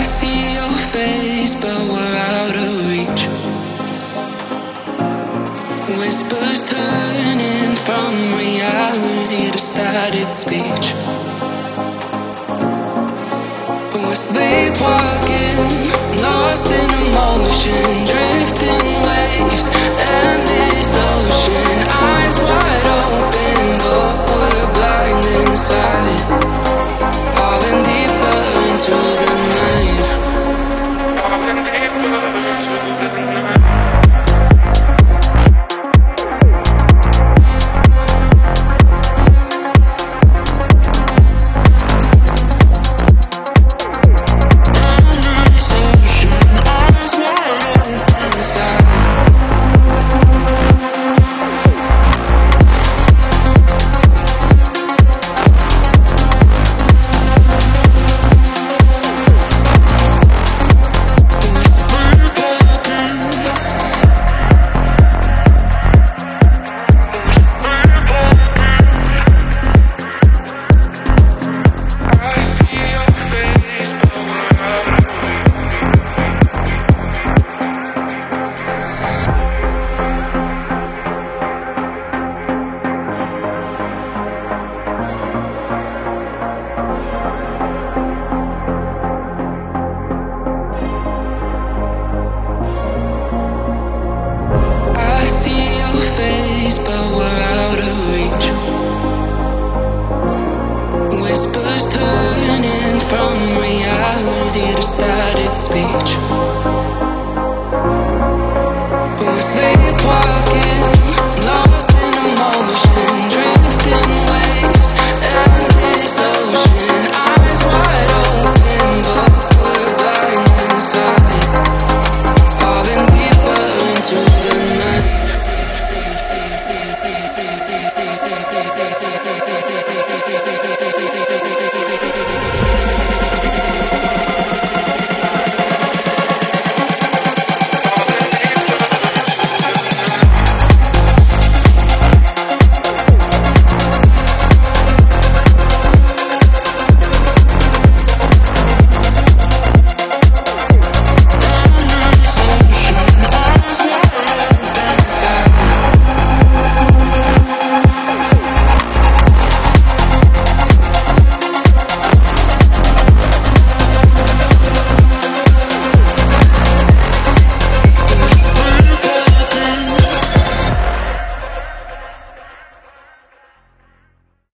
see your face, but we're out of reach. Whispers turning from reality to static speech. We're sleepwalking, lost in emotion, drifting waves, endless ocean. Eyes wide open, but we're blind inside. Falling deeper into the night. Falling deeper into the night. Whispers turning from reality to static speech.